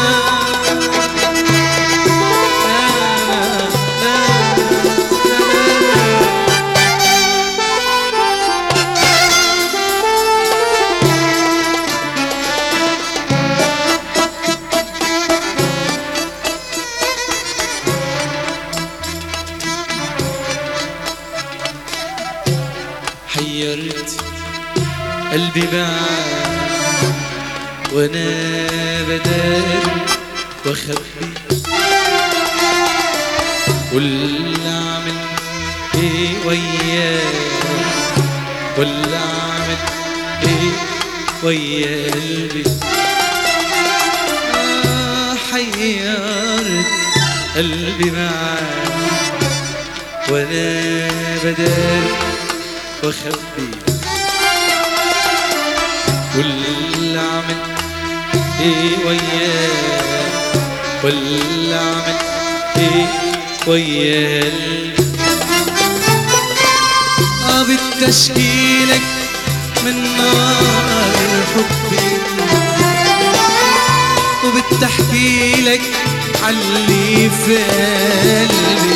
حيرت قلبي معاك وانا بداري واخبي واللي اعمل ايه وياك واللي اعمل ايه ويا قلبي. حيرت قلبي معاك وانا بداري واخبي واللي اعمل ايه وياك واللي اعمل ايه ويا بالتشكيلك من نار حبي وبتحكيلك عاللي في قلبي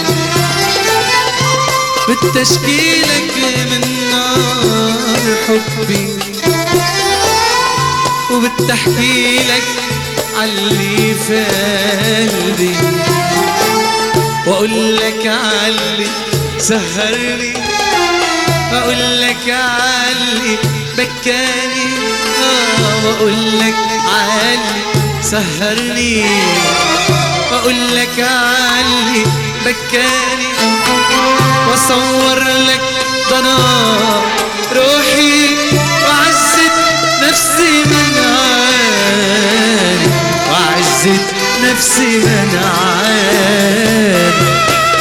بالتشكيلك من نار حبي وبتحكيلك عاللي في قلبي واقولك عاللي سهرني واقولك عاللي بكاني واقولك عاللي سهرني واقولك عاللي بكاني واصور لك ضنا روحي وعزت نفسي من عاني وعزت نفسي من عاني.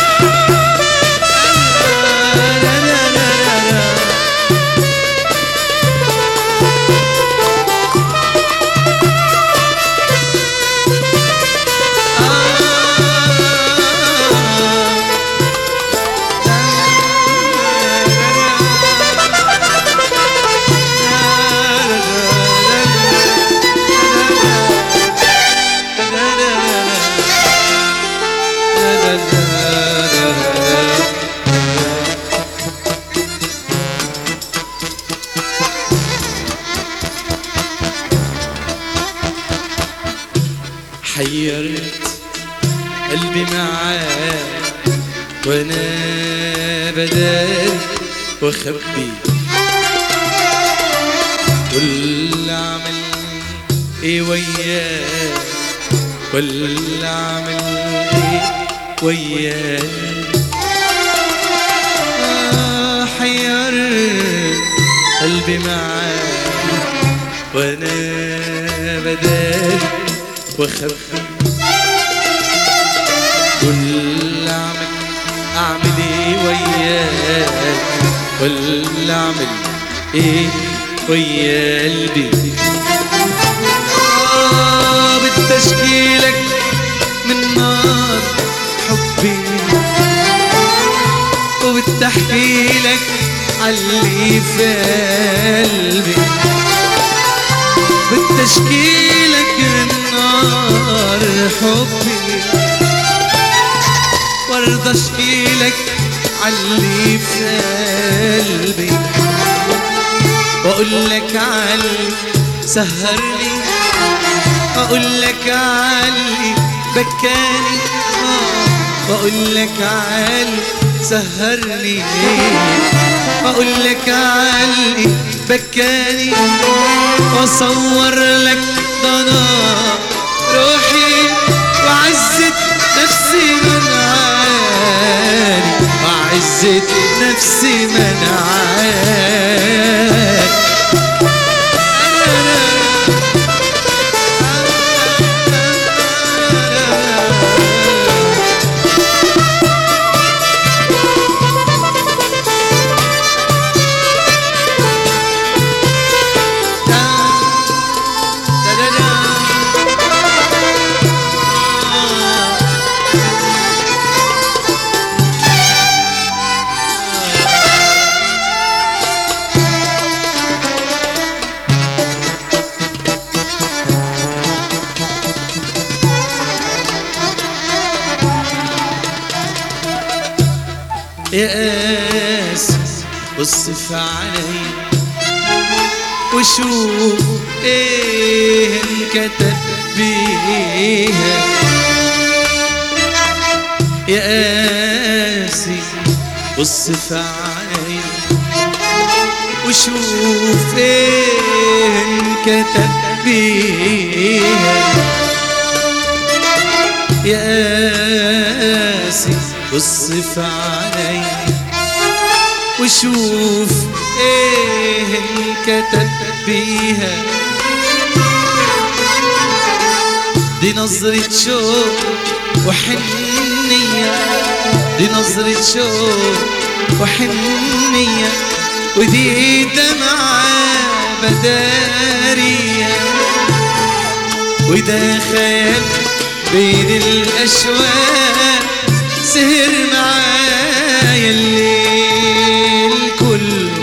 حيرت قلبي معاك وانا بداري واخبي واللي اعمل ايه وياك واللي اعمل ايه وياك. حيرت قلبي معاك وانا بداري واخبي واللي اعمل ايه وياك واللي اعمل ايه ويا قلبي. بالتشكيلك من نار حبي وبتحكيلك عاللي في قلبي بالتشكيلك من نار حبي وارضى اشكيلك عاللي في قلبي واقولك عاللي سهرني واقولك عاللي بكاني واقولك عاللي سهرني واقولك عاللي بكاني واصور لك ضنا روحي وعزت نفسي من عاني وعزت نفسي من عاني. يا قاسي اصف علي وشوف ايه انكتب بيها. يا قاسي اصف علي وشوف ايه انكتب بيها. يا قاسي اصف علي وشوف ايه انكتب بيها. دي نظرة شوق وحنية، دي نظرة شوق وحنية، ودي دمعة بدارية، وده خيال بين الأشواق سهر معايا الليل كله.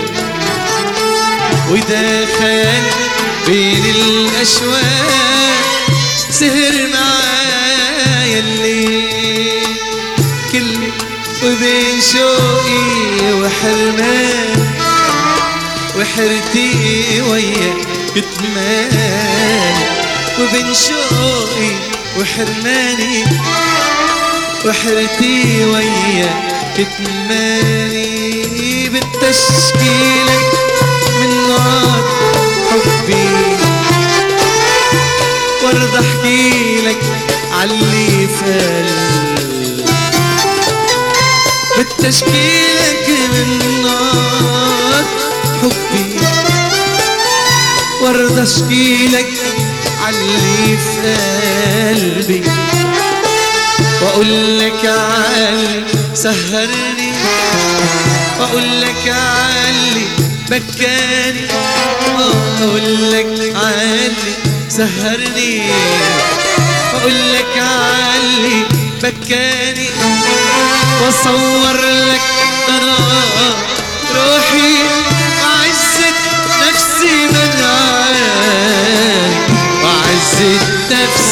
وده خيال بين الأشواق سهر معايا الليل كله، وبين شوقي وحرمان وحرتي ويا كتماني. وبين شوقي وحرماني وحرتي ويا كتماني. بالتشكيلك من نار حبي وارضى احكيلك عاللي فال. بالتشكيلك من نار حبي وارضى اشكيلك عاللي في قلبي، واقول لك عاللي سهرني، واقول لك عاللي بكاني، واقول لك عاللي سهرني، واقول لك عاللي بكاني، واصور لك انا روحي عزة نفسي من عالي وعزة نفسي